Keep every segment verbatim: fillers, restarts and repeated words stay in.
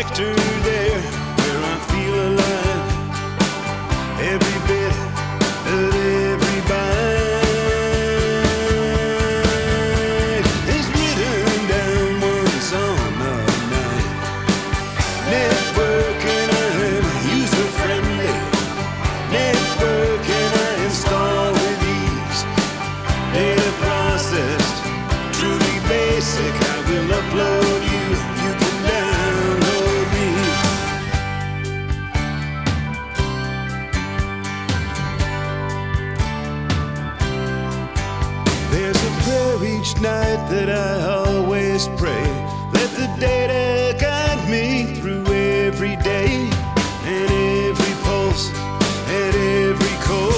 laughter there where I feel alive. Every bit of every bite is written down once on a night. Networking, I'm user-friendly. Networking, I install with ease. Data processed, truly basic. I will upload you, you can download me. There's a prayer each night that I always pray. Let the data guide me through every day and every pulse and every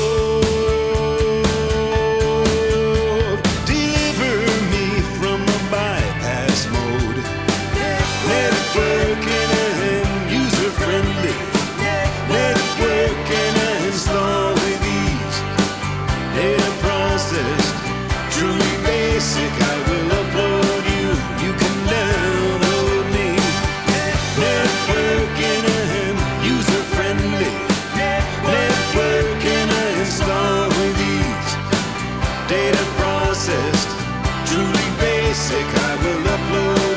code. Deliver me from the bypass mode. Networking and user-friendly. Networking and install with ease. Data processed, truly basic. I will upload you, you can download me. Networking and user-friendly. Networking and install with ease. Data processed, truly basic. I will upload